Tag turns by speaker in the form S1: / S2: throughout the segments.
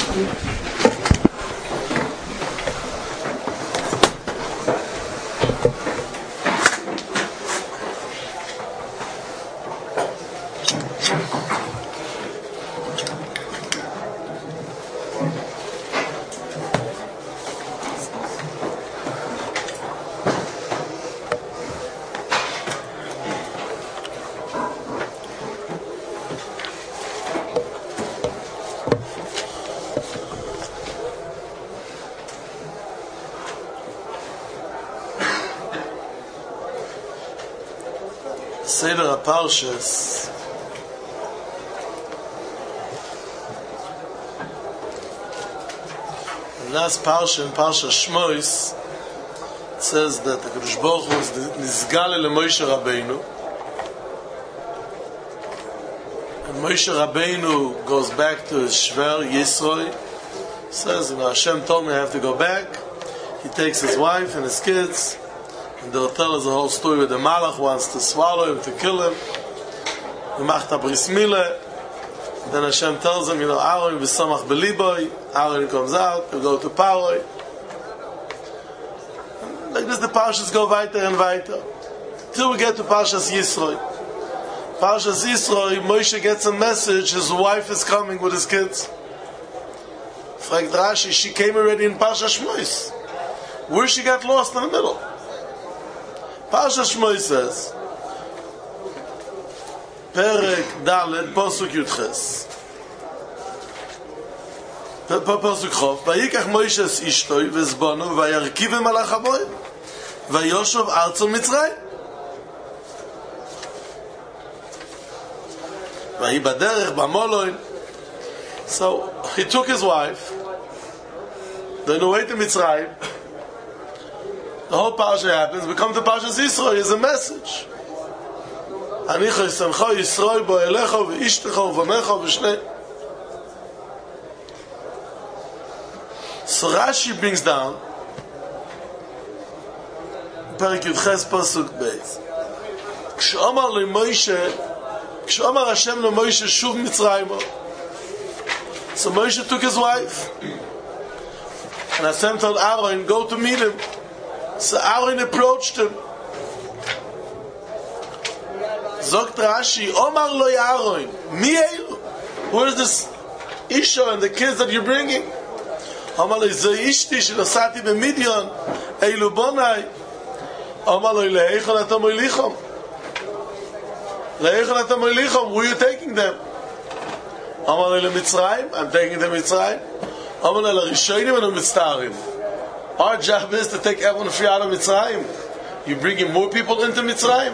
S1: Seder HaParshas last parsha in Parsha Shmois says that the Kadosh Baruch Hu is Nizgale LeMoshe Rabbeinu, and Moshe Rabbeinu goes back to his Shver Yisroi, says, Hashem told me I have to go back. He takes his wife and his kids, and they'll tell us the whole story where the Malach wants to swallow him, to kill him. He macht a bris milah. Then Hashem tells him, Aaron v'samach beliboy. Aaron comes out, he'll go to Paroi. Like this, the parshas go weiter and weiter, till we get to Parshas Yisroi. Parshas Yisroi, Moshe gets a message, his wife is coming with his kids. Fragt Rashi, she came already in Parshas Shmois. Where she got lost in the middle? Parshas Shmois says, Perek Dalet Posuk Yudches. Posuk Chof. Vayikach Moshe es Ishtoi v'zbonu vayarkivim al hachaboim vayoshav arzo Mitzrayim. Vayi baderech b'moloin. So he took his wife. They're on the way to Mitzrayim. The whole parsha happens. We come to Parshas Yisroi. Is a message. Anicha yisamcha Yisroi bo elecha v'ishtecha v'vanecha v'shnei. So Rashi brings down Perek Yudches Pasuk Beis. K'she'omar Hashem leMoshe shuv Mitzrayim. So Moshe took his wife, and Hashem told Aaron, go to meet him. So Aaron approached him. Zogt Rashi, Omar lo Aaron, mi elu? Who is this Isha and the kids that you're bringing? Omar lo Ishti shenosati b'Midian, elu bonai. Omar lo le'echon atam oilichom. Le'echon atam oilichom, where are you taking them? Omar lo le'Mitzrayim, I'm taking them to Mitzrayim. Omar lo le'rishonim and le'mitztarim. Our job is to take everyone free out of Mitzrayim. You bringing more people into Mitzrayim?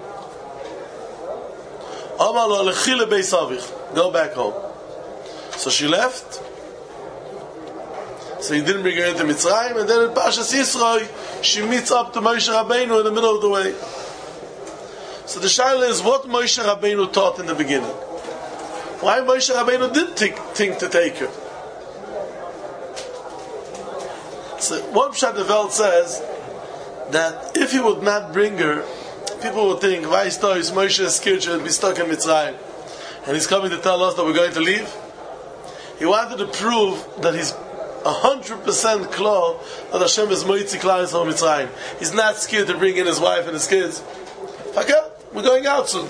S1: Omar lo lechile beis avich. Go back home. So she left. So he didn't bring her into Mitzrayim, and then in Parshas Yisroi, she meets up to Moshe Rabbeinu in the middle of the way. So the shaila is what Moshe Rabbeinu taught in the beginning. Why Moshe Rabbeinu did think to take her. So one Pshat the Welt says that if he would not bring her, people would think, why is Moshe is scared she would be stuck in Mitzrayim, and he's coming to tell us that we're going to leave? He wanted to prove that he's 100% clear that Hashem is Moitzi Klal Yisrael Mitzrayim. He's not scared to bring in his wife and his kids. Okay, we're going out soon.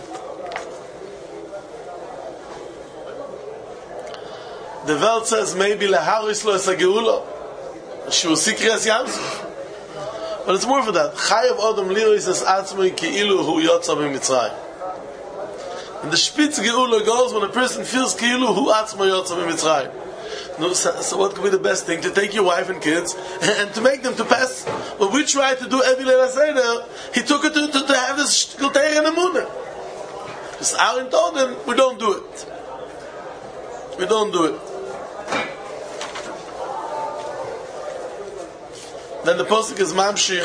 S1: The Welt says maybe leharis lo es hageula. She will see Kriyas Yamsuf. But it's more for that. Chayav Adam Liris es atzmoi ki'ilu hu yotza b'Mitzrayim. And the Spitz Geula goes when a person feels ki'ilu hu atzmoi yotza b'Mitzrayim. No, so what could be the best thing? To take your wife and kids and to make them to pass what we tried to do every Leila Seder. He took it to have this Shkulteir and Emunah. Because Aaron told him, we don't do it. We don't do it. Then the posuk is mamshich.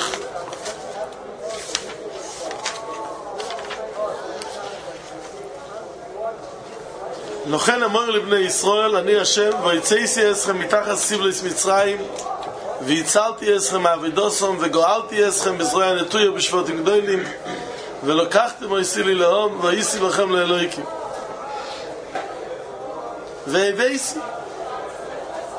S1: Lochen amor לבני ישראל, אני השם, ויצאתי אתכם מתחת סבלס מצרים, והצלתי אתכם מעבדוסם, וגואלתי אתכם בזרוע הנטויה בשבטים גדולים, ולקחתם אותי לי לאום, והייתי בכם לאלוהיקים. והבאתי.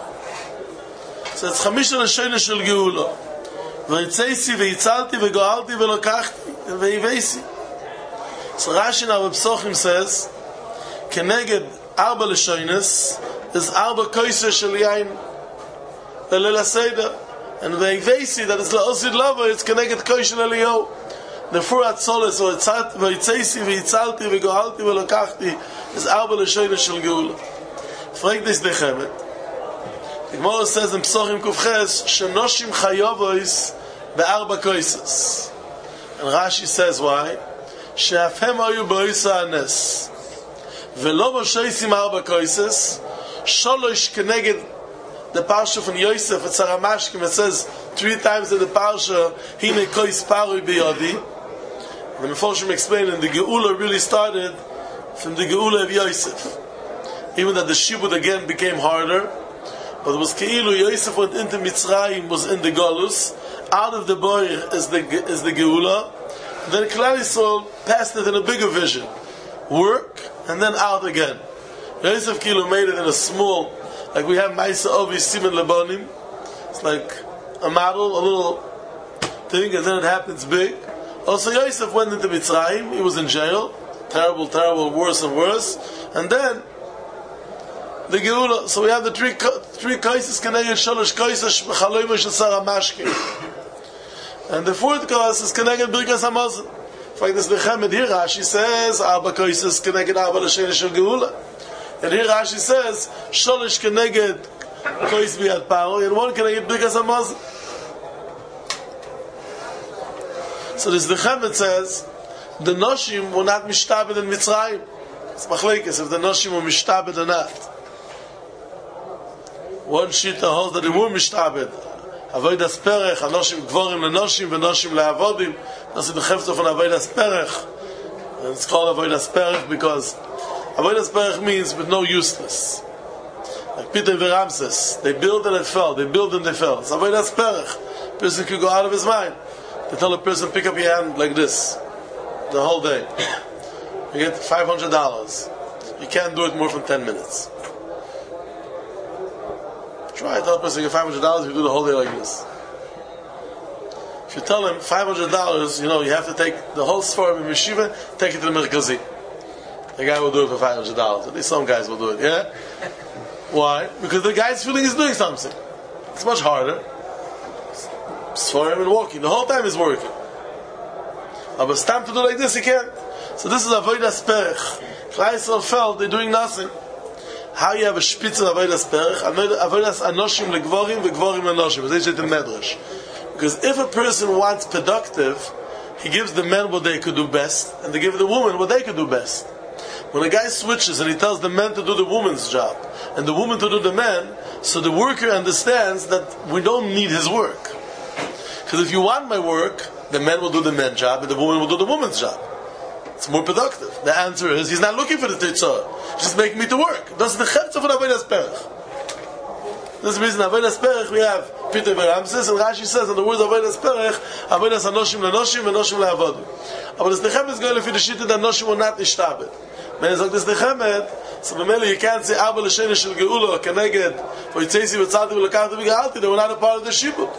S1: So it's Chamisha L'Shoyne Shel Geula. V'yitzeisi v'yitzalti v'go'alti v'lokachti v'yivesi. So Rashi in our Psochim says, Keneged Arba L'Shoynes is Arba Koyser Shel Yain V'Leil HaSeder. And v'yivesi, that is La'osid Lava, it's Keneged Koyser Eliyahu. The four Atzoles, v'yitzeisi v'yitzalti v'go'alti v'lokachti is Arba L'Shoyne Shel Geula. Frag this Dechemet. The Gemara says in Psochim Kufches, Shenoshim Chayovois be'arba koises. And Rashi says why? She'afhem ayu bo'isa anes. Ve'lo moshoisim arba koises. Sholosh keneged the parsha from Yosef at Saramashkim. It says 3 times in the parsha, Hine kois parui biyodi. And the Meforshim explained, the Geula really started from the Geula of Yosef. Even that the Shibud again became harder. But it was Keilu Yosef went into Mitzrayim, was in the Golus. Out of the boy is the Geula. And then Klal Yisrael passed it in a bigger vision. Work, and then out again. Yosef Keilu made it in a small, like we have Maisa Ovi Simen Lebanim. It's like a model, a little thing, and then it happens big. Also Yosef went into Mitzrayim, he was in jail. Terrible, terrible, worse and worse. And then the Geula. So we have the three kaises Keneged Sholosh Kaises Chaloyim Shel Saramashkim. And the fourth cause is Keneged Birkas Hamazon. In fact, this Nechemet here Rashi says Arba Kaises Keneged Arba L'Shoyne Shel Geula. And here Rashi says Sholosh Keneged Kais Biyad Paro and 1 Keneged Birkas Hamazon. So this Nechemet says the Noshim were not mishtabed in Mitzrayim. It's machlekes if the Noshim were mishtabed or not. One shita holds that they were mishtabed. Avodas perech, Anoshim Gvorim leNoshim veNoshim leAvodim. That's the chefta from Avodas perech. And it's called Avodas perech because Avodas perech means with no useless. Like Peter Ramses, they built and it fell. They built and they fell. It's Avodas perech. Person could go out of his mind. They tell a person, pick up your hand like this the whole day. You get $500. You can't do it more than 10 minutes. Try. Tell a person you get $500 if you do the whole day like this. If you tell him $500, you have to take the whole Sforim in Yeshiva, take it to the Merkazi. The guy will do it for $500. At least some guys will do it, yeah? Why? Because the guy's feeling he's doing something. It's much harder. Sforim and walking. The whole time he's working. But it's time to do like this, he can't. So this is Avodas Perech. Klal Yisrael felt they're doing nothing. How you have a spitz of Avodas Perech? Avodas Anoshim leGvorim veGvorim leNoshim. As they say in Medrash. Because if a person wants productive, he gives the men what they could do best, and they give the woman what they could do best. When a guy switches and he tells the men to do the woman's job, and the woman to do the man, so the worker understands that we don't need his work. Because if you want my work, the man will do the man's job, and the woman will do the woman's job. It's more productive. The answer is, he's not looking for the Tetzah. He's just making me to work. That's the Chefza for Avodas Perech. This is the reason Avodas Perech we have Peter Ramses, and Rashi says in the words of Avodas Perech, Avodas Anoshim leNoshim veNoshim leAvodim. But this Nechemet is going to the Shita that Noshim will not nishtabed. When it's like this Nechemet, so B'mele you can't say Arba L'Shoyne Shel Geula Keneged for Yitzesi v'Tzalti v'Lekachti v'Gehalti. They were not a part of the Shibud.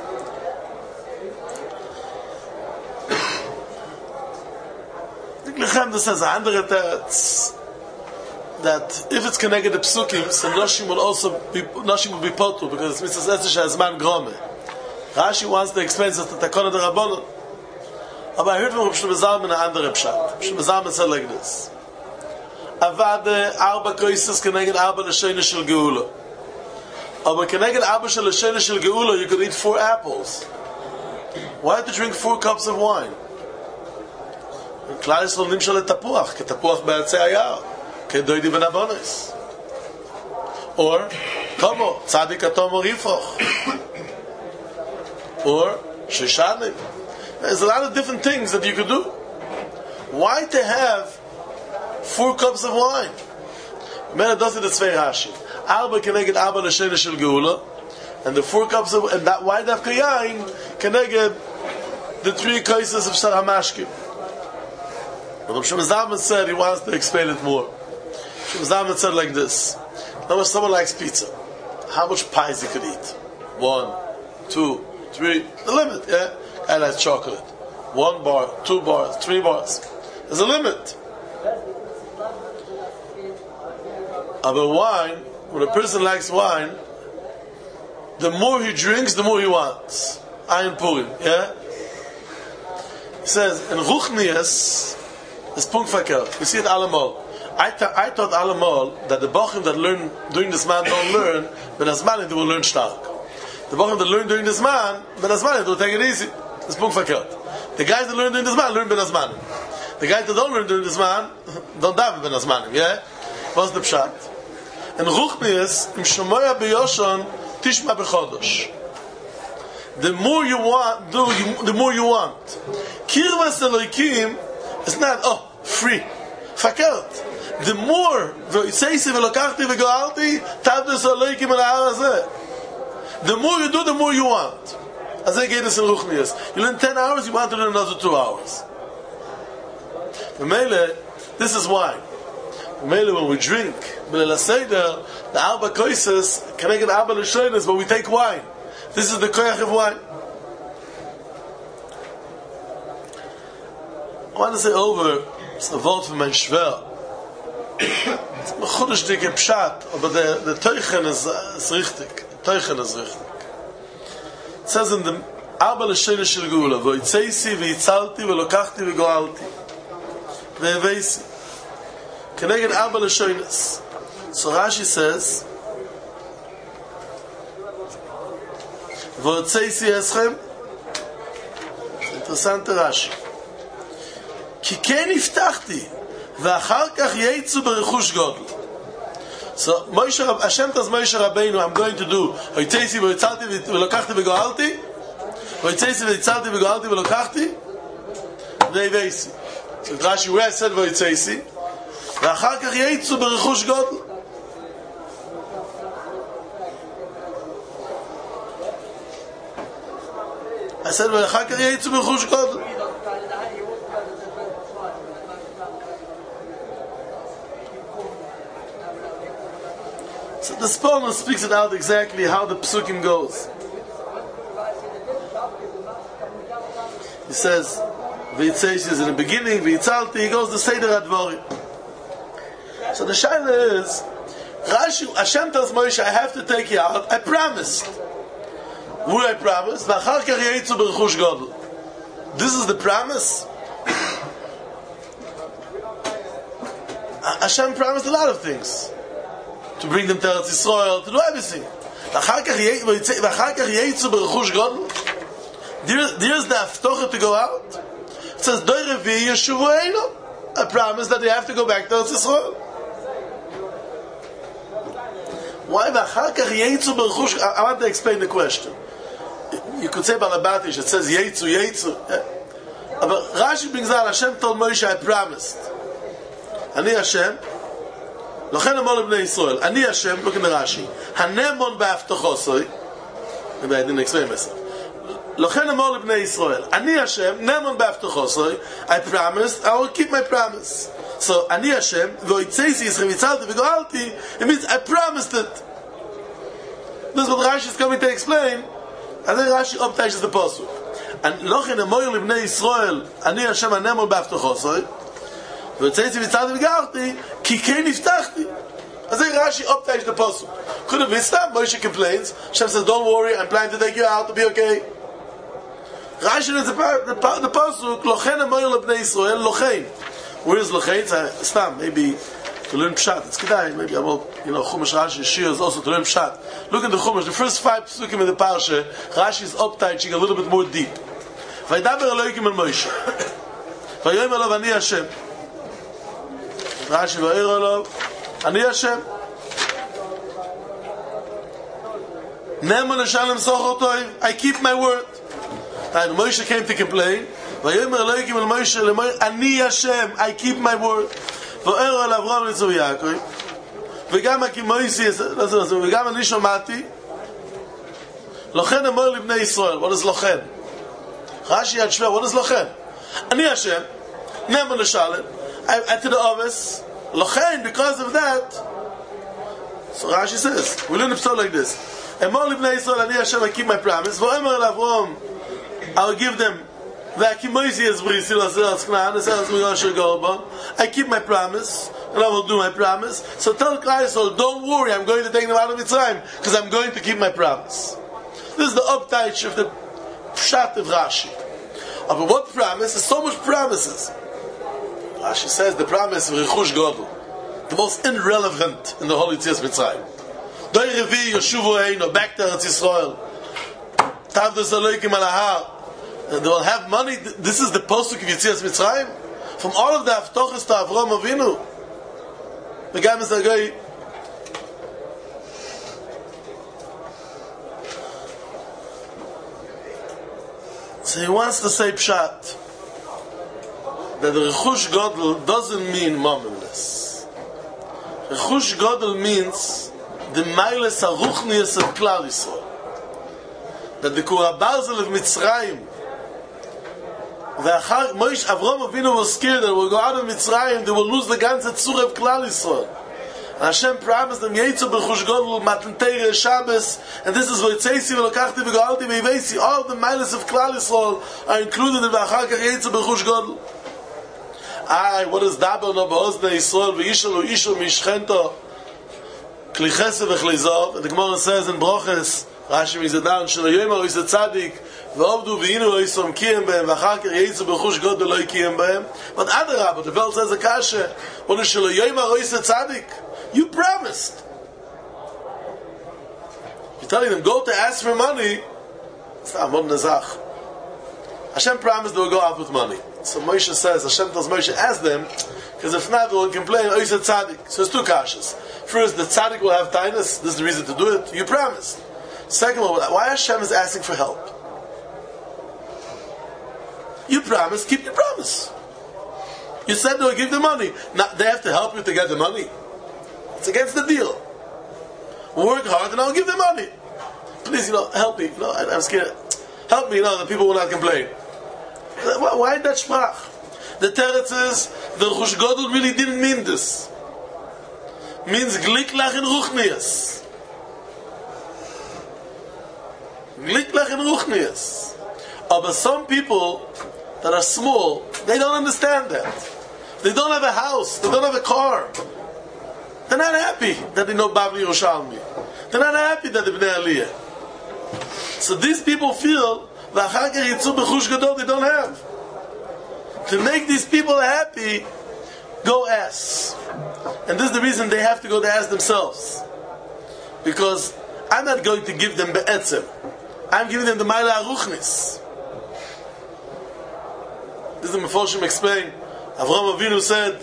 S1: Lechem says andere teretz that if it's connected to psukim, so Noshim will be potul because it's mitzvah esser she'azman grome. Rashi wants to explain that the takona de Rabbanon. But I heard from Rav Shlomo Zalman an andere pshat. Rav Shlomo Zalman said like this: Avade arba koises connected arba L'Shoyne Shel Geula. But connected arba L'Shoyne Shel Geula, you could eat 4 apples. Why to drink 4 cups of wine? Klal Yisrael nimshal letapuach, ketapuach be'atzei hayar, kedoidi v'navonis. Or, tomo, tzadik atomo rifoch. Or, shishanim. There's a lot of different things that you could do. Why to have 4 cups of wine? Mena does it the Tzvei Rashi. Arba keneged arba L'Shoyne Shel Geula, and the 4 cups of, and that why dafka yain keneged the 3 kaises of Shar HaMashkim. But Rav Shlomo Zalman said he wants to explain it more. Rav Shlomo Zalman said like this: now, if someone likes pizza, how much pies he could eat? 1, 2, 3, the limit, yeah? And that's chocolate. 1 bar, 2 bars, 3 bars. There's a limit. But wine, when a person likes wine, the more he drinks, the more he wants. Ayin Purim, yeah? He says, in Ruchnias, it's Punkt verkehrt. We see it allemal. I thought allemal that the Bochum that learn during this man don't learn, but as man they will learn stark. The Bochum that learn during this man, but as man they will take it easy. It's Punkt verkehrt. The guys that learn during this man learn ben as man. The guys that don't learn during this man don't daven ben as man. Yeah? What's the pshat? In Ruchnias, im Shemoya beyoshon tishma bechodosh. The more you want, the more you want. Kirvas Elokim is not free. Fakert. The more v'yitzeisi v'lokachti v'goalti tavdes Elokim al ha'arazeh. The more you do, the more you want. As I get this in Ruchnias, you learn 10 hours, you want to learn another 2 hours. This is wine. When we drink, the Arba Koises can make an Arba L'Shoines, but we take wine. This is the koyach of wine. I want to say over, it's the word from my Shver. It's a chudosh dike pshat, but the teuchen is richtig. Teuchen is richtig. It says in the Arba L'Shoines shel Geula, v'yitzeisi v'yitzalti v'lokachti v'goalti v'eveisi. Keneged Arba L'Shoines. So Rashi says, v'yitzeisi eschem. Interessante Rashi. כי כן הבטחתי ואחר כך יצאו ברכוש גודל. So Hashem tells Moshe Rabbeinu, I'm going to do ויצאתי ויצלתי ולוקחתי וגואלתי, ויצאתי ויצלתי וגואלתי ולוקחתי והבאתי. So Rashi, where I said ויצאתי ואחר כך יצאו ברכוש גודל. I said ואחר כך יצאו ברכוש גודל. So the Spalma speaks it out exactly how the Psukim goes. He says, V'yitzeish is in the beginning, V'yitzalti, he goes to Seder HaDvarim. So the Shaila is, Rashi, Hashem tells Moshe, I have to take you out. I promised. What I promised? V'achar kach yeitzu b'rechush godel. This is the promise. Hashem promised a lot of things. To bring them to Eretz Yisrael, to do everything. There's the Haftocha to go out. It says, I promise that they have to go back to Eretz Yisrael. Why? I want to explain the question. You could say Balabatish, it says Yetzu. But Rashi brings out, Hashem told Moshe, I promised. Ani Hashem, לכן אמר לבני ישראל, אני השם, look in the Rashi, הנמון בהבטחוסוי, maybe I didn't explain myself. לכן אמר לבני ישראל, אני השם, נמון בהבטחוסוי, I promised, I will keep my promise. So, אני השם, ויצאתי ישכם יצלתי וגואלתי, it means I promised it. This is what Rashi is coming to explain, and then Rashi updates the pasuk. And לכן אמר לבני ישראל, אני השם, הנמון בהבטחוסוי, ויצאתי ויצלתי וגארתי, כי כן הבטחתי. אז זה Rashi updates the pasuk. Could have been stopped. Moshe complains. Hashem says, don't worry, I'm planning to take you out to be okay. Rashi is the pasuk, Lochen amor lebnei Yisrael, Lochen. Where is Lochen? It's not, maybe to learn Pshat. It's Kedai. Maybe I will, Chumash Rashi, Shir is also to learn Pshat. Look in the Chumash. The first 5 psukim in the Parsha, Rashi is updating a little bit more deep. Vaydaber Elokim el Moshe. Vayom elav ani Hashem. Rashi va'ir olav, ani Hashem. Ne'eman l'shalem sochot toiv, I keep my word. And Moshe came to complain. Vayomer Elokim el Moshe, ani Hashem, I keep my word. Va'ir olav Avraham Yitzchak Yaakov. וגם Moshe, וגם אני שמעתי. לכן אמר לבני ישראל, what is לכן? Rashi had shver, what is לכן? ani Hashem, ne'eman l'shalem. I to the office, Lochen, because of that. So Rashi says, we learn the psalm like this. Emor libnei Yisrael, ani Hashem, I keep my promise. V'omer el Avrom, I will give them. I keep my promise, and I will do my promise. So tell Klal Yisrael, don't worry, I'm going to take them out of Mitzrayim, because I'm going to keep my promise. This is the uptight of the Pshat of Rashi. But what promise? There's so much promises. Rashi says the promise of Rechush Gadol, the most irrelevant in the Holy Tzias Mitzrayim. Doi Revi Yoshuvu Eino, back to Eretz Yisrael. Tavdos Elokim al Ahar. They will have money. This is the posuk of Yetzias Mitzrayim. From all of the Haftochas to Avraham Avinu. The guy is a guy. So he wants to say Pshat that the Rechush Gadol doesn't mean momminess. Rechush Gadol means the Mailes HaRuchnius of Klal Yisrael. That the Kura Barzel of Mitzrayim, Moshe Avraham Avinu was scared that we'll go out of Mitzrayim, they will lose the ganze Tzur of Klal Yisrael. And Hashem promised them, Yetzu b'chush Gadol, Matan Teireh Shabbos, and this is what Tzesi v'lokachti v'go'alti v'yivesi. All the miles of Klal Yisrael are included in V'achar Kach Yetzu b'chush Gadol. What is Daber no ba'ozne Yisrael v'yishal u'ishal mishchento kli chesed v'chlizov? And the Gemara says in Broches, Rashi brings it down, Shelo yomer ois tzaddik v'ovdu v'inu oisom kiyem behem v'achar kach yetzu b'chush Gadol lo kiyem behem. But Adarabah, the Vel says a kasha, what is Shelo yomer ois tzaddik? You promised. You're telling them, go to ask for money. It's not Amon Nezach. Hashem promised they will go out with money. So Moshe says, Hashem tells Moshe, ask them, because if not, they will complain, ois tzaddik. So it's two kashas. First, the tzaddik will have tainus. This is the reason to do it. You promised. Second one, why Hashem is asking for help? You promised, keep your promise. You said they will give the money. Now, they have to help you to get the money. It's against the deal. Work hard and I'll give them money. Please, help me. I'm scared. Help me, the people will not complain. Why that sprach? The teretz is, the Rechush Gadol really didn't mean this. Means gliklach in ruchnias. Gliklach in ruchnias. But some people that are small, they don't understand that. They don't have a house. They don't have a car. They're not happy that they know Bavli Yerushalmi. They're not happy that they're Bnei Aliyah. So these people feel V'achar kach yetzu b'chush gadol they don't have. To make these people happy, go ask. And this is the reason they have to go to ask themselves. Because I'm not going to give them be'etzem. I'm giving them the Maila HaRuchnis. This is the Meforshim explain. Avraham Avinu said,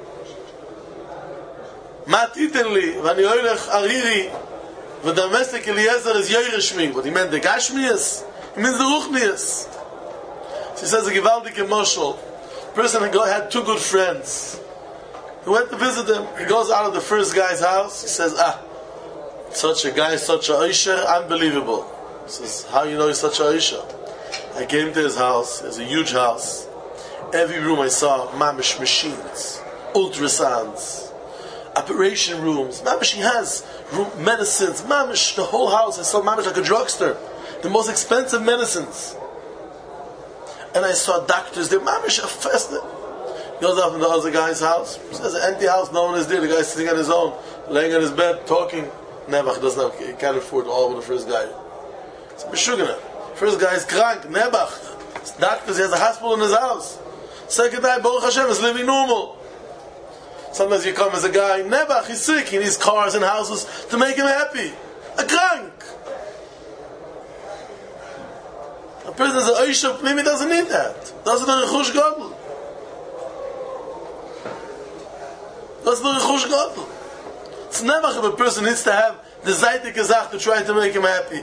S1: Ma titen li, v'ani oilech ariri, v'damesek Eliezer is yoyreshmi. What he meant, the Gashmias? He means the Ruchnias. So he says, a Givaldik emotional. Person had two good friends. He went to visit them. He goes out of the first guy's house. He says, such a guy, such a Oisher, unbelievable. He says, how you know he's such a Oisher? I came to his house. He has a huge house. Every room I saw, mamish machines, ultrasounds, operation rooms. Mamish, he has medicines. Mamish, the whole house. I saw mamish like a drugstore. The most expensive medicines. And I saw doctors there. Mamish, a fest. He goes out from the other guy's house. He says, an empty house, no one is there. The guy's sitting on his own, laying on his bed, talking. Nebuch doesn't have, he can't afford all of the first guy. It's Beshugana. First guy is crank. Nebuch. Doctors, he has a hospital in his house. Second guy, Baruch Hashem, is living normal. Sometimes you come as a guy, Nebuch, he's sick. He needs cars and houses to make him happy. A crank. A person is an Oisha, maybe doesn't need that. Doesn't have a Rechush Gadol. Doesn't have a Rechush Gadol. It's never if a person needs to have the Zaytik Azach to try to make him happy.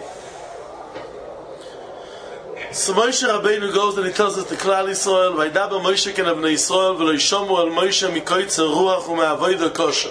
S1: So Moshe Rabbeinu goes and he tells us to Klal Yisrael, Vaydaber Moshe ken Bnei Yisrael, v'lo yishomu al Moshe mikoytzer ruach u'me'avoda kosher.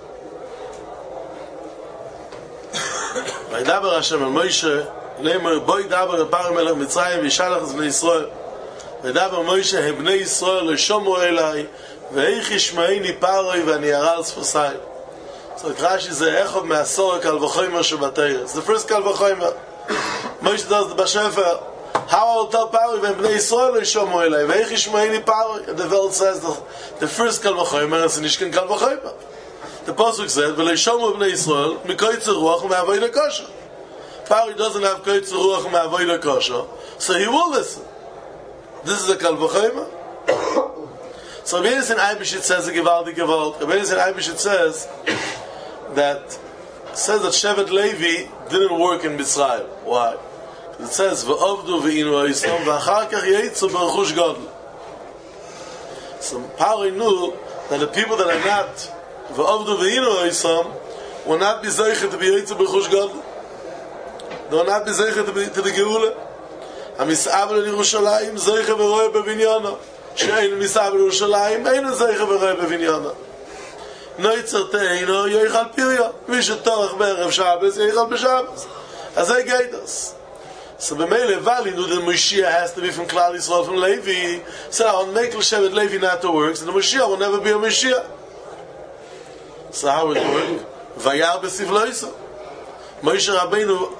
S1: Vaydaber Hashem al Moshe, Leimer boi daber apar melech Mitzrayim v'yishalach es Bnei Yisrael. Vaydaber Moshe he Bnei Yisrael lo yishomu elai, ve'eich yishmaini paroi v'ani ara al sfosai. So Rashi is echad me'asor kal v'chomer shebateiros. The first kal v'chomer. Moshe does the Bashefer. How I will tell Paro when Bnei Yisrael yishomu elai ve'ich yishmeini Paro. And the Welt says the first kal v'chomer is nishkan kal v'chomer. The Pasuk said v'lo yishomu Bnei Yisrael mikoytzer ruach u'me'avodah kosher. Paro doesn't have koytzer ruach u'me'avodah kosher, so he will listen. This is a kal v'chomer. So Rabbeinu Yisrael Eibishit says a gewaltige Wort. Rabbeinu Yisrael Eibishit says that Shevet Levi didn't work in Mitzrayim. Why? It says v'avdu v'inu ha'islam v'achar kach yeitzu b'rechush gadol. So Paro knew that the people that are not v'avdu v'inu ha'islam will not be zeichet to be yeitzu b'rechush gadol. They will not be zeichet to the Geula. HaMis'aber l'Yerushalayim zeichet v'roeh b'vinyana. She'ein Mis'aber l'Yerushalayim ein zeichet v'roeh b'vinyana. Noitzer te'eino yoichal pirya. Mי שטורח בערב Shabbos yoichal b'Shabbos. As I guide us. So b'meile Vali knew that Moshiach has to be from Klal Yisrael, from Levi. So I'll make Shevet Levi not to work, so the Moshiach will never be a Moshiach. So how will it work? Vayar b'sivloisa. Moshe Rabbeinu,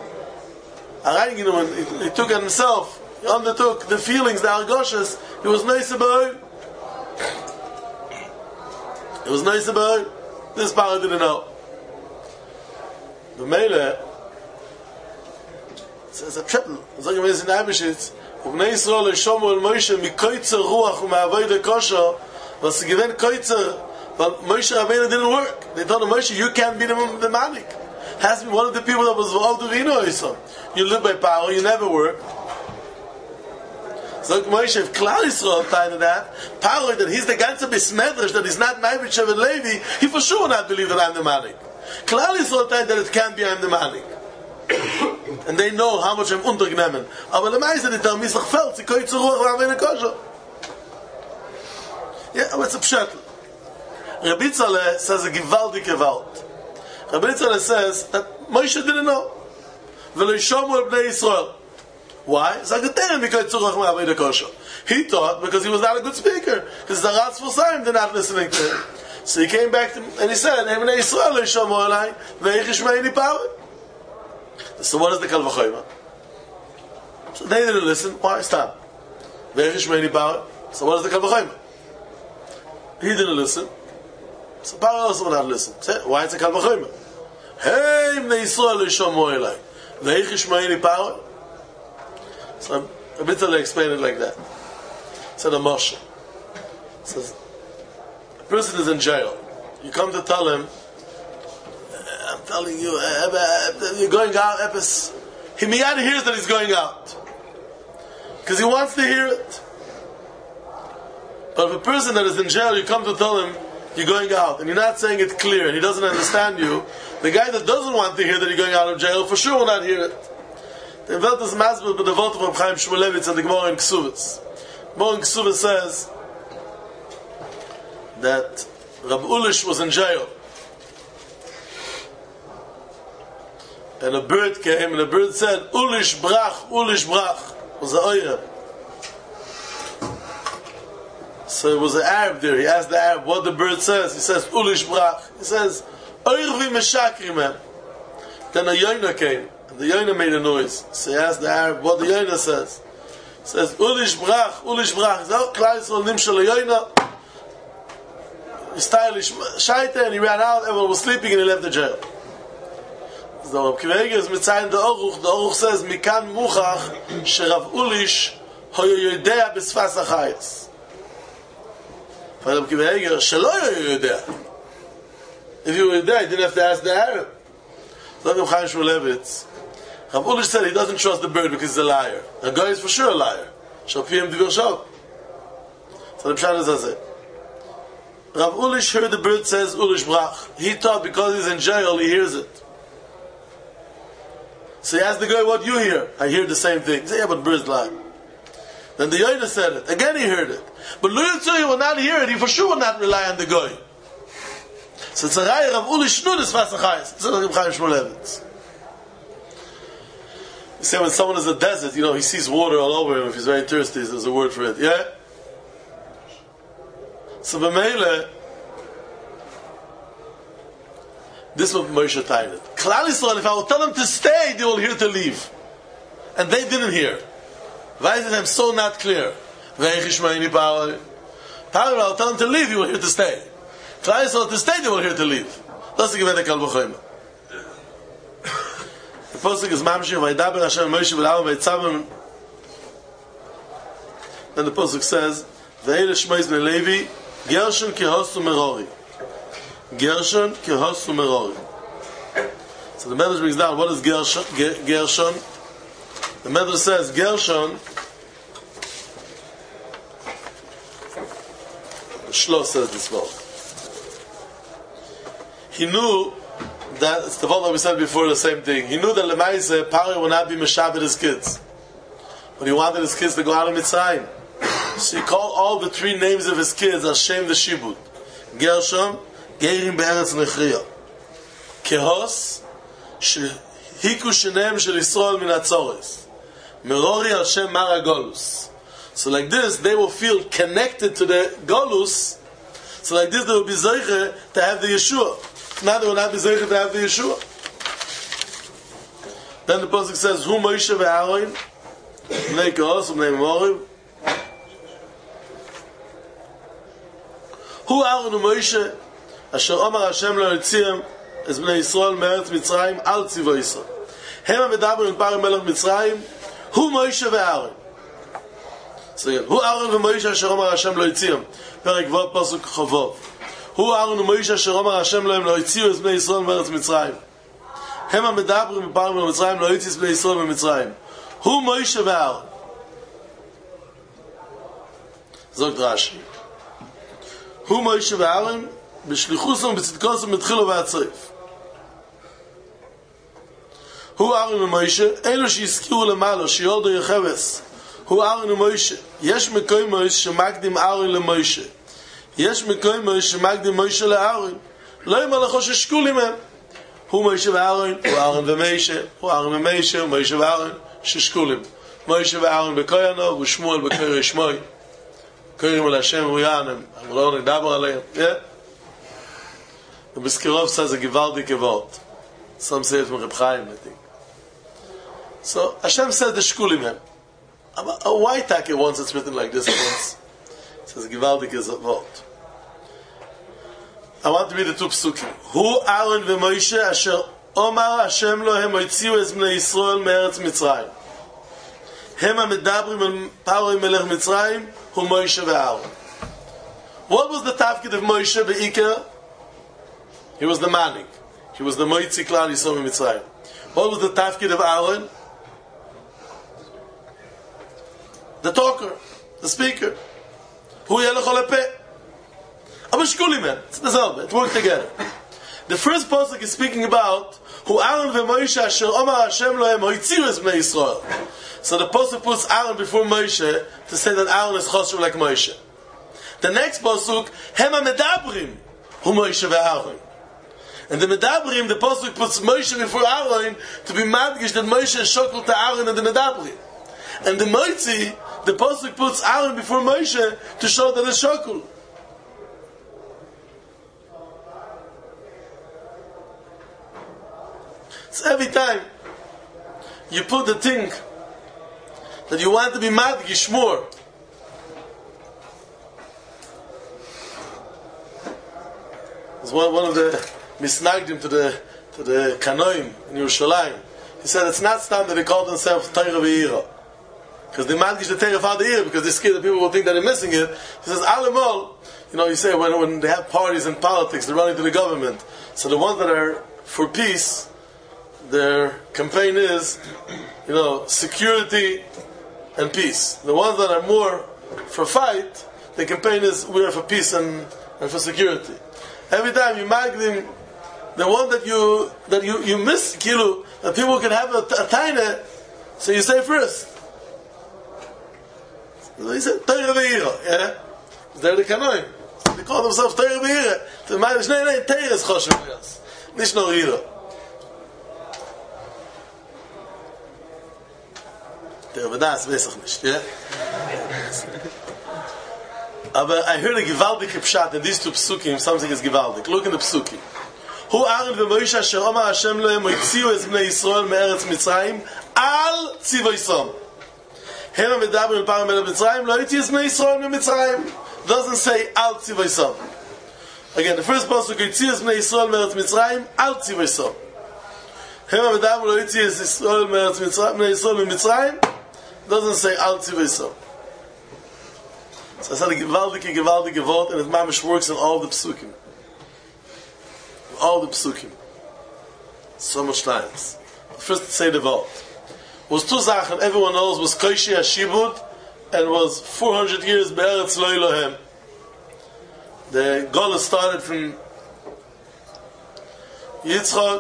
S1: he took on himself, he undertook the feelings, the argoshes, he was nice about it. It was nice about it. This Paro didn't know. The Mele says a triple. So you mention Eibishit. Ubnei Yisrael yishomu el Moshe mikoytzer ruach u'me'avodah kosher. Was given koytzer, but Moshe Rabbeinu didn't work. They told him, Moshe, you can't be the manik. Has been one of the people that was involved with Vino. You live by power, you never work. So Moshe, if Klal Yisrael tied to that, Paro that he's the ganze besmedrash, that he's not Ma'avit Shevet Levi, he for sure will not believe that I'm the manik. Klal Yisrael tied that it can't be I'm the manik. And they know how much I'm untergenommen. Aber the Meise, they tell me, it's like felt, sie koit zu ruach v'avein kosher. Yeah, but it's a pshat. Rabbi Tzaleh says a gewaltige Wort. Rabbi Tzaleh says that Moshe didn't know. V'lo yishomu el bnei Yisrael. Why? He thought because he was not a good speaker, because the Ratz Fosayim they're not listening to him. So he came back to him and he said, so what is the Kal V'chomer? So they didn't listen. Why? Stop. So what is the Kal V'chomer? He didn't listen. So Paro also would not listen. Why it's a Kal V'chomer? Hey, Bnei Yisrael yishomu elai ve'ich yishmeini Paro. So a bit to explain it like that. So the Moshe says, a person is in jail. You come to tell him, I'm telling you, you're going out. He miyad hears that he's going out because he wants to hear it. But if a person that is in jail, you come to tell him you're going out, and you're not saying it clear, and he doesn't understand you, the guy that doesn't want to hear that you're going out of jail for sure will not hear it. The Welt is masbel with the Wort of Chaim Shmulevitz and the Gemara in Ksuvitz. Gemara in Ksuvitz says that Rab Ulish was in jail, and a bird came, and the bird said, Ulish brach, Ulish brach. It was an oyer. So it was an Arab there. He asked the Arab what the bird says. He says, Ulish brach. He says, Oyer vi meshakrimem. Then a yoina came. The Yoina made a noise. So he asked the Arab what the Yoina says. He says, Ulish brach, Ulish brach. He said, oh, Klal Yisrael nimshal Yoina. He started shaita and he ran out. Everyone was sleeping and he left the jail. So Reb Kiva Eger is mitzayin the Aruch. The Aruch says, Mikan muchach sherav Ulish hoyo yodea b'sfas achayas. For Reb Kiva Eger, shelo hoyo yodea. If you were there, you didn't have to ask the Arab. So Reb Chaim Shmulevitz, Rav Ulish said he doesn't trust the bird because he's a liar. The guy is for sure a liar. Shapiyim divir shav. So the Pshat is as it. Rav Ulish heard the bird says Ulish brach. He thought because he's in jail he hears it. So he asked the guy, what do you hear? I hear the same thing. He said, yeah, but birds lie. Then the Yoina said it. Again he heard it. But Lo Yitzur will not hear it. He for sure will not rely on the guy. So it's a raya Rav Ulish knew this Vasachayis. It's Reb Chaim Shmulevitz. You say when someone is in a desert, he sees water all over him. If he's very thirsty, there's a word for it. Yeah? So b'meile, This is what Moshe tied. Klal Yisrael, if I will tell them to stay, they will hear to leave. And they didn't hear. Why is it I'm so not clear? Power, I'll tell them to leave, you will hear to stay. Klal Yisrael to stay, they will hear to leave. That's the Gemara Kal V'chomer. The Pasuk is Mamshech, Vaydaber Hashem Moshe v'Aaron v'Tzavam. Then the Pasuk says, Ve'ele Shmois b'nei Levi, Gershon Kehosu Merori. Gershon Kehosu Merori. So the Medrash brings down, what is Gershon? The Medrash says, Gershon, the Shlosh says this word. He knew that, it's the word that we said before, the same thing. He knew that Lemaise, Paro would not be Meshabed his kids. But he wanted his kids to go out of Mitzrayim. So he called all the three names of his kids Hashem the Shibud. Gershon, Gerim Be'eretz Nechriya. Kehos, Hiku Shenem Shel Yisrael Min HaTzores. Merori Hashem Mara Golus. So like this, they will feel connected to the Golus. So like this, they will be Zeiche to have the Yeshua. Now they will not be Zeiche to have the Yeshua. Then the Pasuk says, Hu Moshe ve'Aaron, Bnei Kehos u'Bnei Memoriv. Hu Aaron u'Moshe, Asher Omar Hashem lo Yitziam, Es Bnei Yisrael me'eretz Mitzrayim, al Tzivo Yisrael. Hem ha'medaber in Paro Melech Mitzrayim, Hu Moshe ve'Aaron. So again, Hu Aaron u'Moshe, Asher Omar Hashem lo Yitziam. Perek Vav Pasuk Chavov. Hu Aaron u'Moshe, Asher Omar Hashem lo Yitziu, Es Bnei Yisrael me'eretz Mitzrayim. Hem ha'medaber in Paro Melech Mitzrayim, lo Yitziu, Es Bnei Yisrael me'Mitzrayim. Hu Moshe ve'Aaron. Zogt Rashi. Hu Moshe ve'Aaron, b'shlichusam b'tzidkosam b'tchilo v'atzrif. Hu Aaron u'Moshe, elu she'izkiru lemalo, she'yordo Yecheves. Hu Aaron u'Moshe, yesh mekoimos shemagdim Aaron leMoshe. Yesh mekoimos shemagdim Moshe leAaron. Lo yimar lecho sheshkulim hem. Hu Moshe ve'Aaron, Hu Aaron ve'Moshe, Hu Aaron ve'Moshe, Hu Moshe ve'Aaron, sheshkulim. Moshe ve'Aaron b'koyanov, u'Shmuel b'koyer Shmoi. Koyrim al Hashem Ruyanim, Amron Dabar Aleim. Yeah? The Biskirov says a Givaldik Evot. Some say it from Reb Chaim, I think. So Hashem says the Shkulim hem. Why take it once it's written like this once? It says Givaldik Evot. I want to read the two psukim. Hu Aaron ve'Moshe asher Omar Hashem lohem hoitziu es bnei Yisrael me'eretz Mitzrayim. Hem ha'medabrim al Paro melech Mitzrayim. Hu Moshe ve'Aaron. What was the tafkid of Moshe be'ikar? He was the manik. He was the moitzi klal Yisrael Mitzrayim. What was the tafkid of Aaron? The talker, the speaker. Hu yelechol epeh. Aber shkulim hem. It's the same. It worked together. The first pasuk is speaking about Hu Aaron ve'Moshe asher Omar Hashem lohem hoitziu es bnei Yisrael. So the pasuk puts Aaron before Moshe to say that Aaron is choshev like Moshe. The next pasuk, Hema medabrim, Hu Moshe ve'Aaron. And the medabrim, the pasuk puts Moshe before Aaron to be madgish that Moshe is shokol to Aaron and the medabrim. And the moitzi, the pasuk puts Aaron before Moshe to show that it's shokol. So every time you put the thing that you want to be madgish more, it's one of the misnagdim to the Kanoim in Yerushalayim. He said it's not time that they call themselves Torah v'Yira, because they madgish the Torah for the Yira, because they're scared that people will think that they're missing it. He says Alamol, you say when they have parties in politics, they're running to the government. So the ones that are for peace, their campaign is, security and peace. The ones that are more for fight, the campaign is we are for peace and for security. Every time you magdim the one that you miss, that people can have a taina, so you say first. So he said Torah v'Yira, yeah. They're the Kanoim. They call themselves Torah v'Yira. The Ma'arish Torah is choshev v'yas, nicht nur Yira. Das weiß ich nicht, ja? Aber I heard a gewaldige Pshat in these two psukim, something is gewaldig. Look in the psukim. Hu הוא אהרון ומוישה אשר אמר השם להם הוציאו את בני ישראל מארץ מצרים על ציוויסום. הם המדברים פעם מלך מצרים לא הוציאו את בני ישראל ממצרים. Doesn't say al ציוויסום. Again, the first pasuk הוציאו את בני ישראל מארץ מצרים על ציוויסום. הם המדברים לא הוציאו את ישראל מארץ מצרים, בני ישראל ממצרים. Doesn't say al ציוויסום. So I said a gewaldige word, and it mamish works in all the psukim. All the psukim. So much times. First say the word. Was two Sachen, everyone knows, was Koishi Hashibud, and was 400 years Be'eretz Lo Elohem. The Gola started from Yitzchak,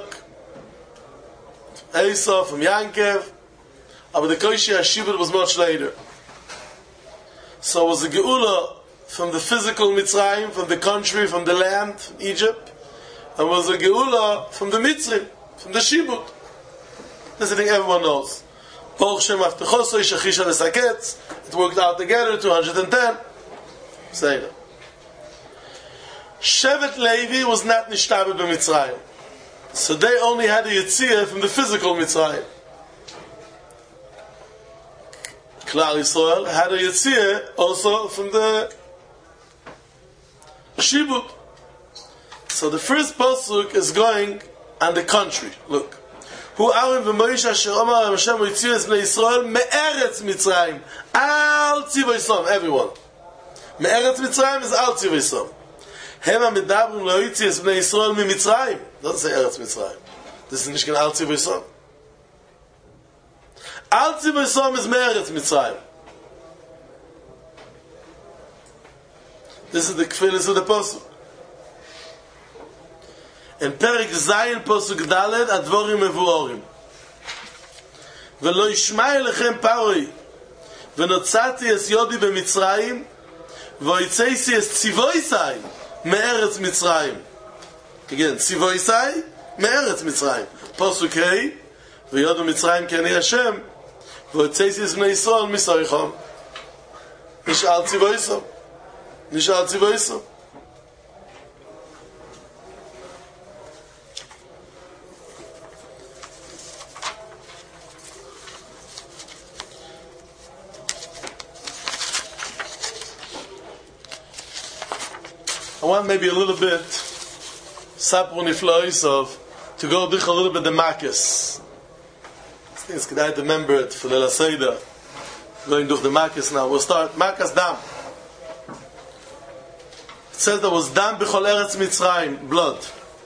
S1: Esau, from Yankev, but the Koishi Hashibud was much later. So it was a Geula from the physical Mitzrayim, from the country, from the land, from Egypt, and was a Geula from the Mitzrim, from the Shibud. This is the thing everyone knows. Baruch Shem Avtechoso, Yishachisha V'Saketz. It worked out together, 210. Say that. Shevet Levi was not Nishtabed b'Mitzrayim. So they only had a Yitziyah from the physical Mitzrayim. Klal Yisrael had a Yitziyah also from the Shibud. So the first pasuk is going on the country. Look. Hu Aaron v'Moshe asher amar Hashem hotziu es bnei Yisrael me'eretz Mitzrayim al tzivaysom. Everyone. Me'eretz Mitzrayim is al tzivaysom. Hem ha'medabrim lo hotziu es bnei Yisrael miMitzrayim. Doesn't say eretz Mitzrayim. This is nicht al tzivaysom. Al tzivaysom is me'eretz Mitzrayim. This is the kfilis of the pasuk. In Perek Zayin Posuk Daled Advorim Mevuorim Velo Yishmai Lechem Paroi Venotzati Es Yodi B'Mitzrayim Voitzeisi Es Tzivoisai Me'eretz Mitzrayim. Again, Tzivoisai Me'eretz Mitzrayim. Posuk Hei V'Yodu Mitzrayim K'ani Hashem Voitzeisi Es Bnei Yisrael Misoichom. Nishal Tzivoisom. Nishal Tzivoisom. I want maybe a little bit sapun iflois of to go durch a little bit the Makkas. I think it's good to remember it for the Laseda. Going durch the Makkas now. We'll start Makkas Dam. It says there was Dam b'chol eretz Mitzrayim, blood.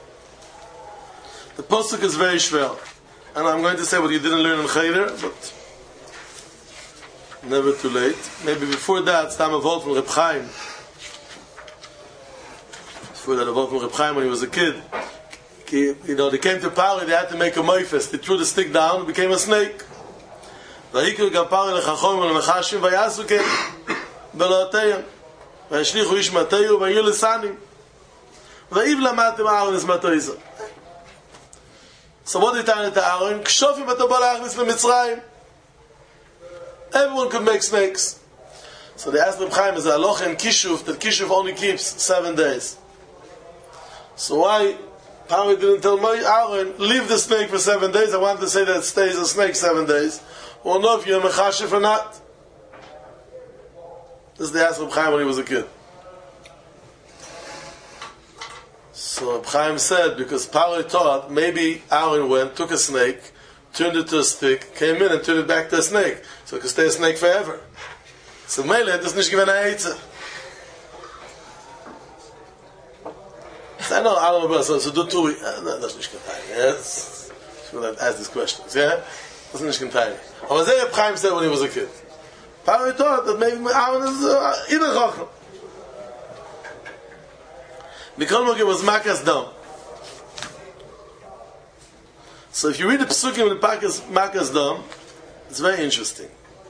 S1: The posuk is very shver, and I'm going to say what you didn't learn in Cheder, but never too late. Maybe before that, it's Dam Avot from Reb Chaim. For that about from Reb Chaim when he was a kid. They came to Pari, they had to make a moifes. They threw the stick down, it became a snake. Vayikru gam Pari lechachom v'lemechashim vayasu ken beloteyim vayashlichu ish mateyu vayu lisanim vayiv lamatim Aaron es matoiza. So what did he tell to Aaron? Kshofim atobal achnis leMitzrayim. Everyone could make snakes. So they asked Reb Chaim, is a halacha in Kishuf that Kishuf only keeps 7 days? So why Pari didn't tell Aaron, leave the snake for 7 days? I want to say that it stays a snake 7 days. Or no, if you're mechashif or not. This is the ask Reb Chaim when he was a kid. So Reb Chaim said, because Pari thought, maybe Aaron went, took a snake, turned it to a stick, came in and turned it back to a snake. So it could stay a snake forever. So Mele, das nicht gewinnt eine Eize. I know, I don't know, so do two, that's nicht geteilt. Yes? Should have asked these questions, yeah? That's nicht geteilt. Aber sehr Reb Chaim said when he was a kid. Pari thought that maybe Aaron is either Chochem. Mikol Mokim was Makkas Dam. So if you read the Pesukim in the Makkas Dam, it's very interesting.